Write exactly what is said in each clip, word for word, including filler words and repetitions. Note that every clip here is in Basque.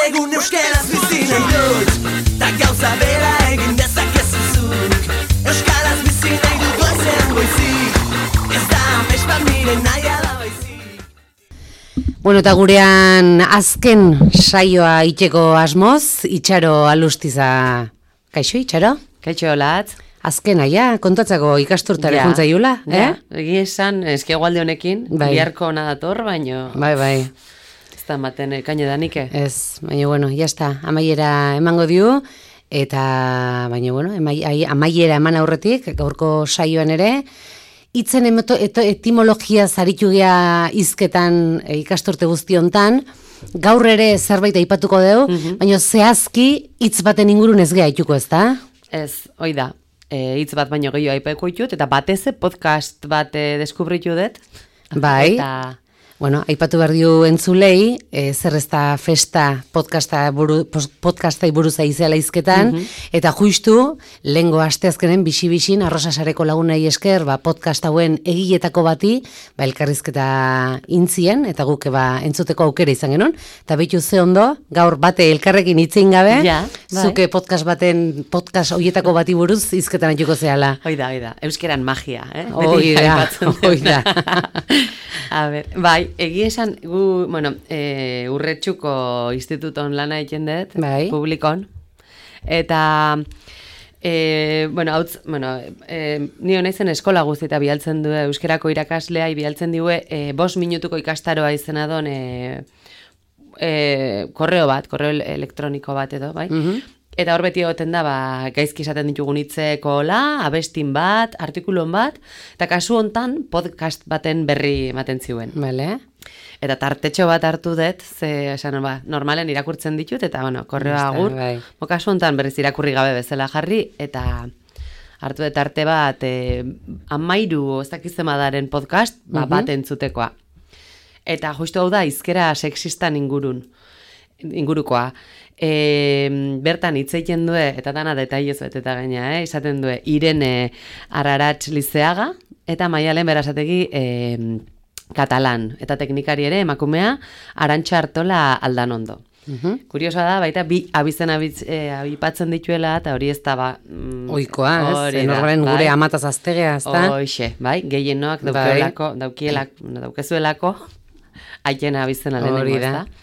egun euskaraz bizi nahi dut Ta gauza bera egin dezakezuzuk Euskaraz bizi nahi dut goizean goizik Ez da amespa miren nahi ala baizik Bueno, eta gurean azken saioa itxeko asmoz, Itxaro Alustiza. Kaixo, Itxaro? Kaixo, latz. Azkena, ja, kontatzako ikasturtare ja, juntza iula, eh? Ja, egi esan, eski egualde honekin, bai. Biharko hona dator, baino... Bai, bai. Ez da maten kaino danike. Ez, baina, bueno, jazta, amaiera emango diu, eta, baina, bueno, amaiera eman aurretik, gaurko saioan ere, hitzen etimologia zaritu gea hizketan e, ikasturte guztiontan, gaur ere zerbait aipatuko dugu, mm-hmm. baina zehazki hitz baten ingurun ez gea aituko, ez da? Ez, hoi da. E, hitz bat baino gehiago aipatuko ditut, eta batez podcast bat e, deskubritu dut. Bai. Eta... Bueno, aipatu behar diu entzulei, e, zer ez da festa podcasta buru, podcastai buruz aizela izketan, mm-hmm. eta justu, lehengo asteazkenen bisi-bisin, arrosasareko lagunei esker, ba, podcast hauen egiletako bati, ba, elkarrizketa intzien, eta guk ba, entzuteko aukera izan genuen, eta behitu ze ondo, gaur bate elkarrekin itzein gabe, ja, bai. Zuke podcast baten, podcast hoietako bati buruz izketan aituko zehala. Oida, oida, euskeran magia, eh? Oida, oida. A ber, bai, egia esan, gu, bueno, e, Urretxuko instituton lana egiten dut, bai. Publikon, eta, e, bueno, hautz, bueno, e, nio naizen eskola guztieta bialtzen du euskerako irakaslea, bialtzen diue, e, bost minutuko ikastaroa izena don, e, e, korreo bat, korreo elektroniko bat edo, bai? Mm-hmm. Eta hor beti egoten da, ba, gaizki esaten ditugun hitzeko la, abestin bat, artikulon bat, eta kasu hontan podcast baten berri ematen ziuen. Vale. Eta tartetxo bat hartu dut, ze esan, ba, normalen irakurtzen ditut, eta bueno, korreoa agur, bai. Bo, kasu hontan berriz irakurri gabe bezala jarri, eta hartu dut arte bat, e, amairu ez dakizemadaren podcast, ba, mm-hmm. bat entzutekoa. Eta justu hau da, hizkera sexistan ingurun, ingurukoa. E, bertan hitz egiten due, eta dana detailez eta gaina, eh, izaten due, Irene Araratz Lizeaga, eta Maialen Berasategi e, katalan, eta teknikari ere emakumea Arantxa Artola Aldanondo. Uh-huh. Kuriosa da, baita bi abizen abiz, e, abipatzen dituela, eta hori ez da, ba... Mm, oikoa, ez? Normalen bai. Gure amataz aztegea, ez da? Hoxe, bai, gehienoak daukielako, bai. daukielak, daukezuelako, haien abizena lehenengo, ez da?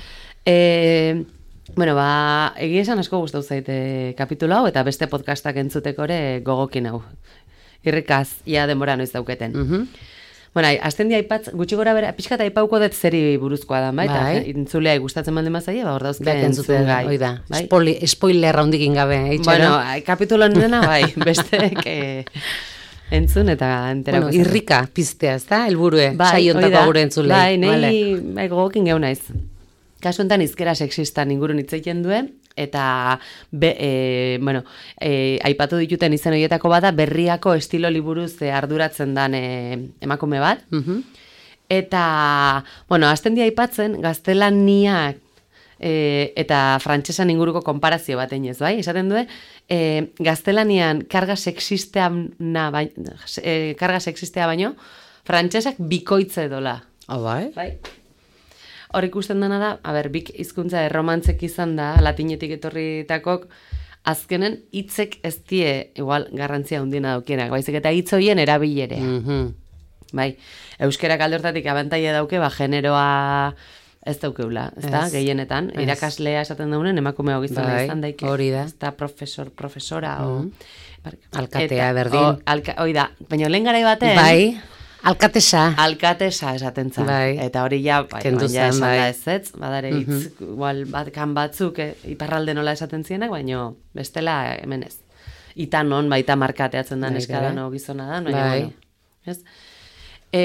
E, bueno, ba, egia esan asko gustatu zaite kapitulu hau, eta beste podcastak entzuteko ere gogokin hau. Irrikaz, ia denbora noiz dauketen. Mm-hmm. Bueno, azten dia aipatz, gutxi gora bera, pixkat aipauko dut zeri buruzkoa da, bai? Bai. Eta intzulea gustatzen baldin mazaia, ba, hor dauzke entzuten gai. Oida, bai? Spoli, spoiler raundikin gabe, eitxero? Bueno, kapitulu nena, bai, bestek eh, entzun eta entera. Bueno, irrika piztea, ez da? Elburue, bai, saiontako gure entzulei. Bai, nahi, vale. bai, gogokin geu naiz. Kasu enten izkera sexistan ingurun hitz egiten duen, eta be, e, bueno, e, aipatu dituten izen horietako bada berriako estilo liburuz e, arduratzen dan e, emakume bat. Mm-hmm. Eta, bueno, azten dia aipatzen, gaztelaniak e, eta frantsesan inguruko konparazio bat einez, bai? Esaten du, e, gaztelanian karga sexistea, na, bai, e, karga sexistea baino, frantsesak bikoitze dola. Oh, bai? Bai. Hor ikusten dena da, a ber, bik hizkuntza erromantzek izan da, latinetik etorritakok, azkenen hitzek ez die igual garrantzia handiena daukienak, baizik eta hitz horien erabilere. Mm-hmm. Bai, euskerak alde hortatik abantaila dauke, ba, generoa ez daukeula, ez da, gehienetan, ez. Irakaslea esaten daunen, emakume hau gizona bai, izan daike. Hori da. Ez da, profesor, profesora, mm-hmm. o... Alkatea, eta, berdin. O, alka, hoi da, baina lehen garai baten... Bai. Alkatesa. Alkatesa esaten zan. Bai. Eta hori ja, bai, ja esan bai. Da ez ez, badare hitz, mm-hmm. igual bat, kan batzuk eh, iparralde nola esaten zienak, baina bestela hemen ez. Ita non, baita markateatzen da bai, neskadan o gizona da, baina bai. Bueno, ez? E,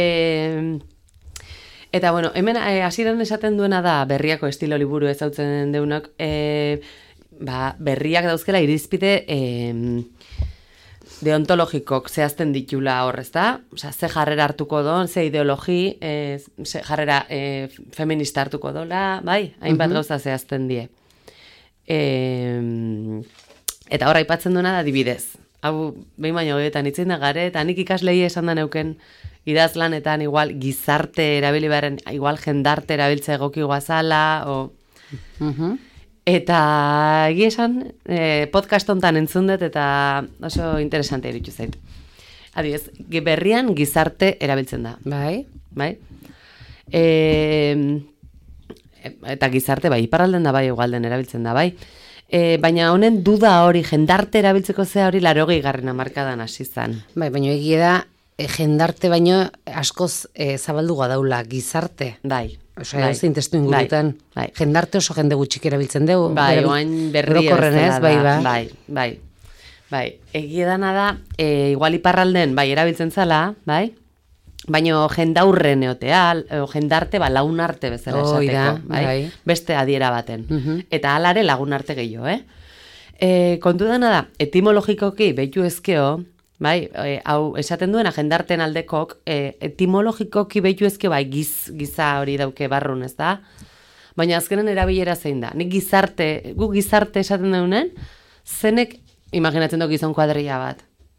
eta bueno, hemen hasieran e, esaten duena da berriako estilo liburu ezautzen deunok, e, ba, berriak dauzkela irizpide... E, deontologikok zehazten ditula horrez da, osea, ze jarrera hartuko don, ze ideologi, e, ze jarrera e, feminista hartuko dola, bai, hainbat uh-huh. gauza zehazten die. E, eta horra aipatzen duena da adibidez. Hau, behin baino gehiagoetan itzen da gare, eta nik ikaslei esan da neuken idazlanetan igual gizarte erabili beharen, igual jendarte erabiltze egoki guazala, o... Mhm. Eta egia esan, eh, podcast hontan entzun dut eta oso interesante iruditu zait. Adibidez, berrian gizarte erabiltzen da. Bai. Bai? E, eta gizarte, bai, iparralden da bai, egualden erabiltzen da bai. E, baina honen duda hori, jendarte erabiltzeko zea hori larogei garren hamarkadan hasi zan. Bai, baina egia da, e, jendarte baino askoz e, zabalduga daula gizarte. Bai. Osea, bai. Zein testu ingurutan. Bai. Jendarte oso jende gutxik erabiltzen dugu. Bai, oain berri ez, bai, bai. Bai, bai. Bai, egia dana da, e, igual iparralden, bai, erabiltzen zala, bai, baino jendaurren eotea, o jendarte, ba, lagunarte bezala esateko, Oida, bai? bai. Beste adiera baten. Mhm. Eta alare lagunarte gehiago, eh? E, kontu dana da, etimologikoki behitu ezkeo, bai, e, hau esaten duena jendarten aldekok, e, etimologikoki behitu ezkeo, bai, giz, giza hori dauke barrun, ez da? Baina azkenen erabilera zein da. Nik gizarte, gu gizarte esaten duenen, zenek imaginatzen du gizon kuadrilla bat.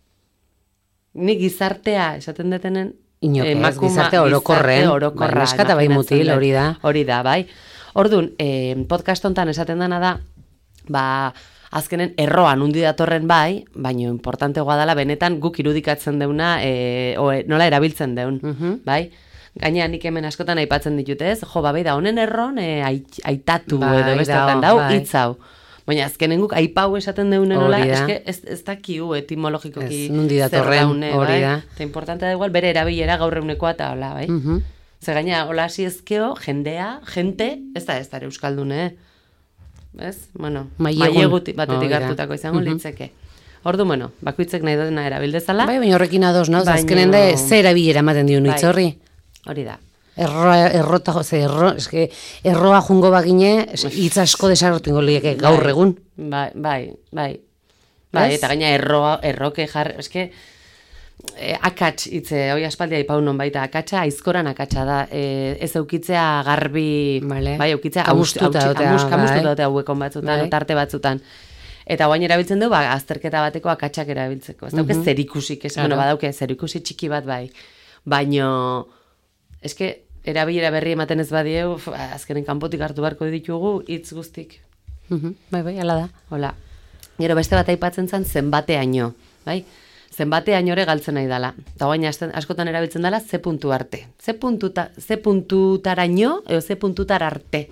Nik gizartea esaten detenen Inoke, ez, emakuma- gizarte orokorren, gizarte orokorra, bai, neska eta bai imaginatzen mutil, dut. hori da. Hori da, bai. Orduan, eh, podcast hontan esaten dena da, ba, azkenen erroan undi datorren bai, baino importanteagoa dela benetan guk irudikatzen deuna, e, o, nola erabiltzen deun, Mhm. bai? Gaina nik hemen askotan aipatzen ditut ez, jo, ba, bai da, honen erron e, ait, aitatu Bai, edo dao, bestetan dau, bai. hitz hau. Baina azkenen guk aipau esaten deunen nola, Hori da. eske ez, ez dakiu etimologikoki Ez, nundi zer datorren, daune, hori bai? da. Eta importantea da igual bere erabilera gaur egunekoa eta hola, bai? Mhm. Ze gaina, hola hasi ezkeo, jendea, jente, ez da ez da ere euskaldune, ez? Bueno, Mailegun. maileguti batetik Hori da. hartutako izango Mhm. litzeke. Ordu, bueno, bakoitzek nahi dena erabildezala. Bai, baina horrekin ados, nauz, Baino- azkenen da, zer erabilera ematen diun hitz Bai. horri. Hori da. Erroa, errota, ze, erro, eske, erroa jungo bagine, es- hitz asko desarrotu ingo lieke gaur Bai. egun. Bai, bai, bai. Bai, Ez? eta gaina erroa, erroke jar, eske, e, akats hitze, hoi aspaldia ipau non baita, akatsa, aizkoran akatsa da, e, ez eukitzea garbi, Vale. bai, eukitzea, Kamustuta hautsi- dotea, hamus- kamustuta bai. dotea hauekon batzutan, Bai. tarte batzutan. Eta guain erabiltzen du, ba, azterketa bateko akatsak erabiltzeko. Ez dauke Mhm. zerikusik, ez, Claro. bueno, badauke zerikusi txiki bat bai. Baino, eske, erabilera berri ematen ez badieu, uf, azkenen kanpotik hartu beharko ditugu, hitz guztik. Mhm. Bai, bai, ala da. Hola. Gero beste bat aipatzen zen zenbateaino, bai? Zenbateaino ere galtzen nahi dala. Eta guain askotan erabiltzen dala ze puntu arte. Ze puntuta, ze puntutaraino edo ze puntutar arte.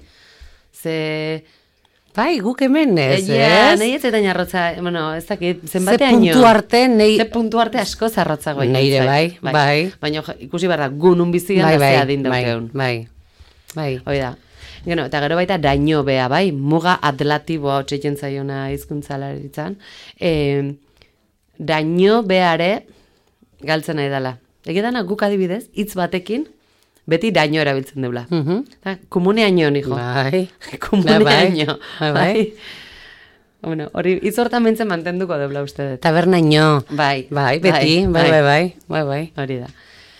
Ze Bai, guk hemen ez, Egia, ez? nahi ez eta narrotza, bueno, ez dakit, Ze zenbateaino. puntu arte, nei... Ze puntu arte asko zarrotzago. Neire, bai, bai. Baina jo, ikusi behar da, gu nun bizian Bai, da zea bai, din bai, daukeun. bai, bai. Hoi da. Gero, eta gero baita daño bea, bai, muga atlatiboa hotxeiken zaiona hizkuntzalaritzan. E, daño beare galtzen nahi dela. Egedana guk adibidez, hitz batekin, beti daño erabiltzen deula. Mhm. Eta, komuneaino, nijo. Bai. Komuneaino. Bai, bai. Bueno, hori hitz hortan mentzen mantenduko deula uste dut. Tabernaino. Bai. Bai, beti, bai, bai, bai, bai, bai. Hori da.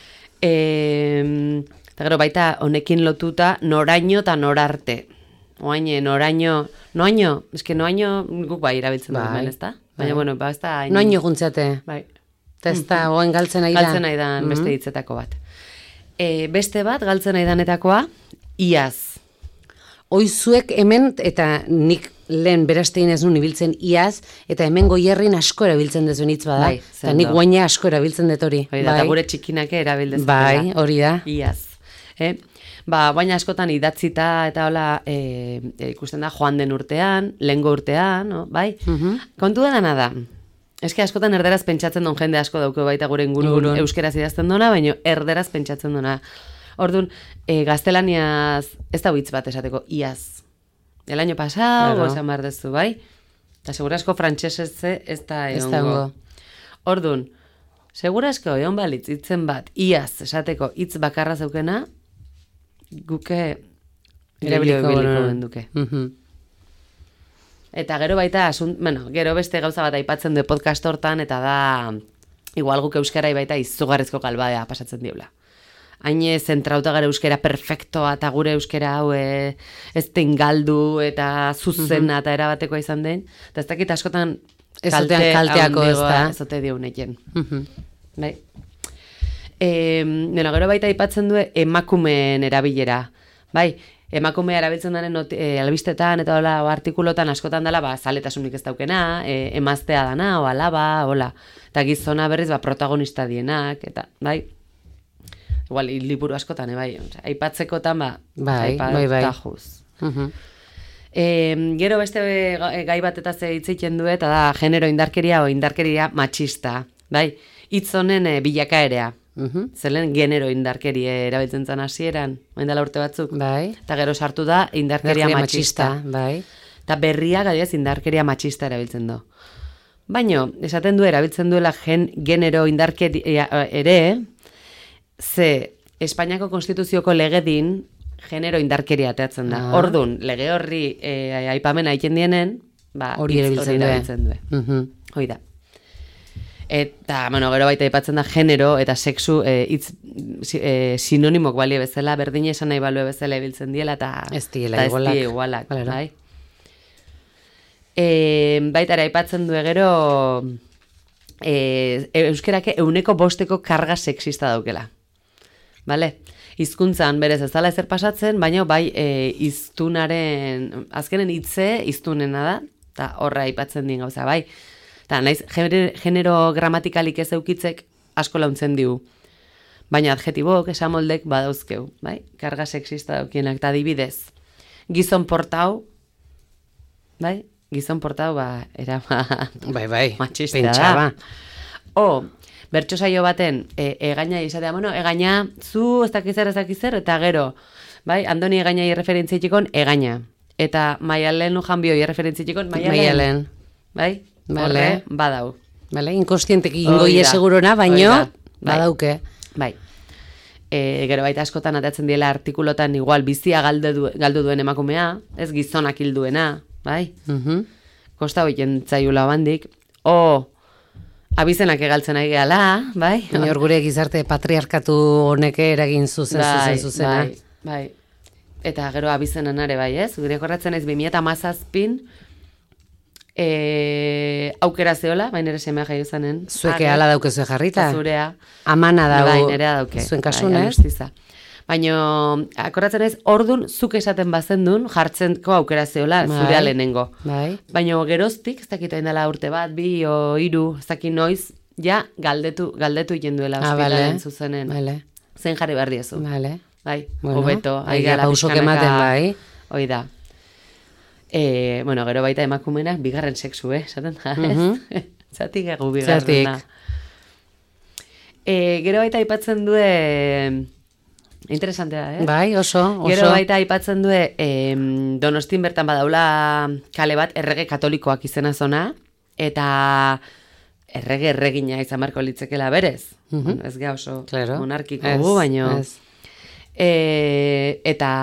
E, eta gero baita honekin lotuta noraino eta norarte. Oaine, noraino, noaino, eske noaino guk bai erabiltzen Bai, dugu, ez da? Baina, bai. bueno, ba, ez da... hain- Noaino guntziate. Bai, Eta ez da, oen galtzen nahi da. galtzen nahi da beste hitzetako bat. E, beste bat, galtzen nahi danetakoa, iaz. Oizuek hemen, eta nik lehen berastein ez nun ibiltzen iaz, eta hemen goierrin asko erabiltzen dezuen hitz bada. Bai, eta sendo. nik guaina asko erabiltzen dut hori. Hori da, eta gure txikinake erabildezen. Bai, hori da. Iaz. Eh? Ba, baina askotan idatzita eta hola e, e, ikusten da joan den urtean, lehengo urtean, no? Bai? Mhm. Kontu dana da, eske askotan erderaz pentsatzen don jende asko dauke baita gure ingurun Ingurun. euskeraz idazten dona, baina erderaz pentsatzen dona. Orduan, e, gaztelaniaz ez da hitz bat esateko, iaz. El año pasado, Claro. esan behar dezu, bai? Eta segurasko frantsesez ez da Ez da egongo. egongo. Orduan, segurasko egon balitz hitzen bat, iaz esateko hitz bakarra zeukena, guke Erabiliko erabiliko genuen. genduke. Mhm. Eta gero baita, asunt, bueno, gero beste gauza bat aipatzen du podcast hortan, eta da, igual guk euskarai baita izugarrizko galbadea pasatzen diula. Haine zentrauta gara euskera perfektoa, eta gure euskera hau e, ez den galdu, eta zuzena, eta erabatekoa izan den. Eta ez dakit askotan Ez zutean kalteako, ez da. ez ote diuneken. Mhm. Bai. E, bueno, gero baita aipatzen du emakumeen erabilera. Bai, emakumea erabiltzen daren e, albistetan eta hola artikulotan askotan dela, ba, zaletasunik ez daukena, e, emaztea dana, o alaba, hola. Eta gizona berriz, ba, protagonista dienak, eta, bai, igual, liburu askotan, e, bai, aipatzekotan, ba, bai, bai, bai. Tajuz. Uh-huh. E, gero beste gai bat eta ze hitz egiten du, eta da, genero indarkeria o indarkeria matxista, bai, hitz honen e, bilakaerea. Uhum. Zelen genero indarkeria erabiltzen zan hasieran, orain dela urte batzuk. Bai. Eta gero sartu da indarkeria matxista. Bai. Eta berria gadiaz indarkeria matxista erabiltzen du. Baina, esaten du erabiltzen duela gen, genero indarkeria ere, ze Espainiako Konstituzioko legedin genero indarkeria ateatzen da. Ah. Ordun, lege horri e, aipamena egiten dienen, ba, hori erabiltzen du. Uh-huh. Hoi da. Eta, bueno, gero baita aipatzen da genero eta sexu e, itz, e, sinonimok balie bezala, berdin esan nahi balue bezala ibiltzen diela, eta ez diela igualak. igualak, bai. E, baita ere aipatzen du gero e, euskerake euneko bosteko karga sexista daukela. Bale? Hizkuntzan berez ez dela ezer pasatzen, baina bai e, iztunaren, azkenen hitze iztunena da, eta horra aipatzen din gauza, bai. Eta naiz, genero gramatikalik ez eukitzek asko launtzen diu. Baina adjetibok, esamoldek badauzkeu, bai? Karga sexista daukienak, eta adibidez. Gizon portau, bai? Gizon portau, ba, era, ba, bai, bai, matxista pentsaba. da. O, bertso saio baten, e, egaina izatea, bueno, egaina, zu, ez dakizer, ez dakizer, eta gero, bai? Andoni egaina irreferentzietxikon, egaina. Eta Maialen Lujanbio irreferentzietxikon, Maialen. Maialen. Bai? Vale. Horre, badau. Vale, inkostienteki ingoie segurona, baino badauke. Bai. E, gero baita askotan atatzen diela artikulotan igual bizia galdu, du, galdu duen emakumea, ez gizonak hilduena, bai? Uh-huh. Kosta hoiten zaiula bandik. O, abizenak egaltzen ari gehala, bai? Baina gure gizarte patriarkatu honeke eragin zuzen, bai, zuzen, zuzena. Bai, bai. Eta gero abizenan are, bai, ez? Gure korratzen ez bi mila hamazazpin, E, aukera zeola, baina ere semea jaio zanen. Zueke ala daukezu jarrita? Zurea. Amana dau. Bai, nerea dauke. Zuen kasun, bai, ez? Baina, akoratzen ez, ordun zuk esaten bazendun, jartzenko aukera zeola, bai, zurea lehenengo. Bai. Baina geroztik, ez dakit oin dela urte bat, bi o hiru, ez dakit noiz, ja, galdetu, galdetu iten duela ah, ospitalen vale. zuzenen. Vale. Zen jarri behar diezu. Vale. Bai, bueno, hobeto. Aia pausok ematen, bai. Hoi da. E, bueno, gero baita emakumenak bigarren sexu, eh? Zaten da, ez? Uh-huh. Zatik egu bigarren da. E, gero baita aipatzen due... Interesantea, eh? Bai, oso, oso. Gero baita aipatzen due e, Donostin bertan badaula kale bat errege katolikoak izena zona, eta errege erregina izan marko litzekela berez. Uh-huh. Bueno, ez ga oso claro. Monarkiko gu, baino. E, eta...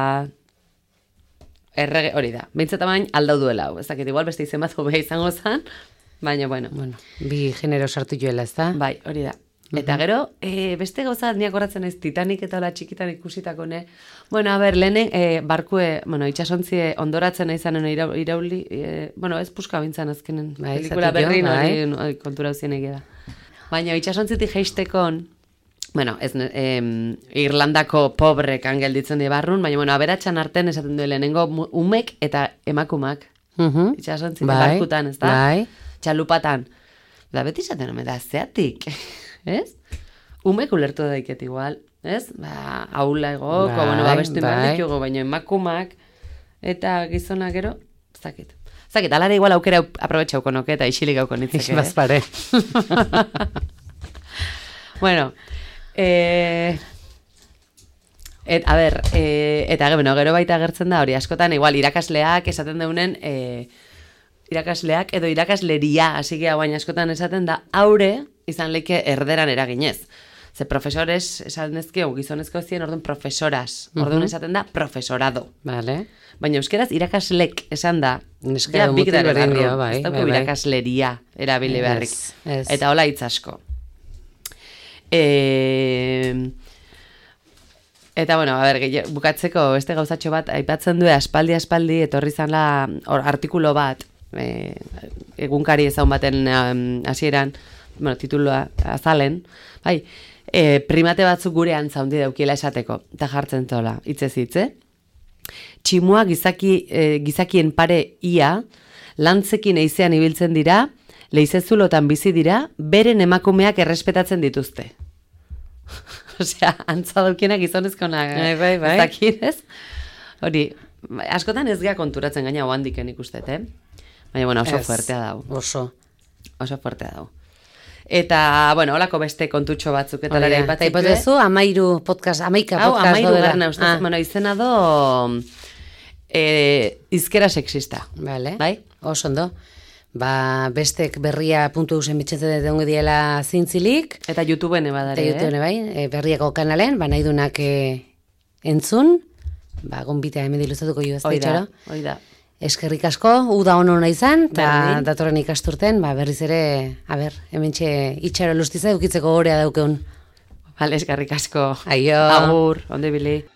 Errege, hori da, behintzat amain aldau duela, ez dakit, igual beste izen bat beha izango zen, baina, bueno. bueno. Bi genero sartu joela, ez da? Bai, hori da. Eta gero, e, beste gauza niak horatzen ez Titanic eta hola txikitan ikusitako, ne? Bueno, a ber, lehene, e, barkue, bueno, itxasontzie ondoratzen izanen ira, irauli, e, bueno, ez puska bintzan azkenen, bai, pelikula berrin hori kontura uzien egia da. Baina itxasontzitik jeistekon, bueno, ez, eh, Irlandako pobrek gelditzen di barrun, baina, bueno, aberatxan arten esaten du lehenengo umek eta emakumak. Uh-huh. Itxasontzik, bai, barkutan, ez da? Bai. Txalupatan. Da, beti esaten omen da, zeatik, ez? Umek ulertu daiket igual, ez? Ba, haula egoko, bai, bueno, ba, bestu inbar ditugu, baina emakumak eta gizonak gero, zakit. Zakit, alare igual aukera aprobetxauko noke eta isilik gauko nitzeke. Izbazpare. Bueno, Eh, et, a ber, eh, eta bueno, gero baita agertzen da hori, askotan igual irakasleak esaten deunen eh, irakasleak edo irakasleria hasi gea baina askotan esaten da aure izan leike erderan eraginez. Ze profesores esan dezkeu gizonezko zien orduan profesoras, orduan uh-huh. esaten da profesorado. Vale. Baina euskeraz irakaslek esan da ja, big dara barru, dio, bai, ez bai, bai. irakasleria erabili beharrik. Ez, ez. Eta hola hitz asko. E... Eta, bueno, a ber, bukatzeko beste gauzatxo bat, aipatzen du aspaldi-aspaldi, etorri zanla or, artikulo bat, e, egunkari ezaun baten hasieran, um, bueno, titulua azalen, bai, e, primate batzuk gure antza hundi daukiela esateko, eta jartzen zola, hitzez hitze, tximua gizaki, e, gizakien pare ia, lantzekin eizean ibiltzen dira, leizezulotan bizi dira, beren emakumeak errespetatzen dituzte. Osea, antzadukienak gizonezkonak bai, bai, bai. ez dakit, ez? Hori, askotan ez gea konturatzen gaina oandiken ikustet, eh? Baina, bueno, oso Ez, fuertea dau. Oso. Oso fuertea dau. Eta, bueno, holako beste kontutxo batzuk eta lare Eta ipotezu, amairu podcast, amaika Hau, podcast amairu daudela. garna, ustez, Ah, bueno, izena do eh, izkera sexista. Vale, Bai? oso ondo. Ba, bestek berria puntu eusen bitxetzen dut ongo diela zintzilik, Eta YouTubeen eta ebadare, YouTube bai, e, berriako kanalen, ba, nahi dunak e, entzun, ba, gonbitea hemen diluzatuko jo ez da Hoi da, itxaro. hoi da. Eskerrik asko, uda ono nahi izan, eta Berdin. datorren ikasturten, ba, berriz ere, a ber, hemen txe itxaro lustiza edukitzeko gorea daukeun. Vale, eskerrik asko. Aio. Agur, onde bili.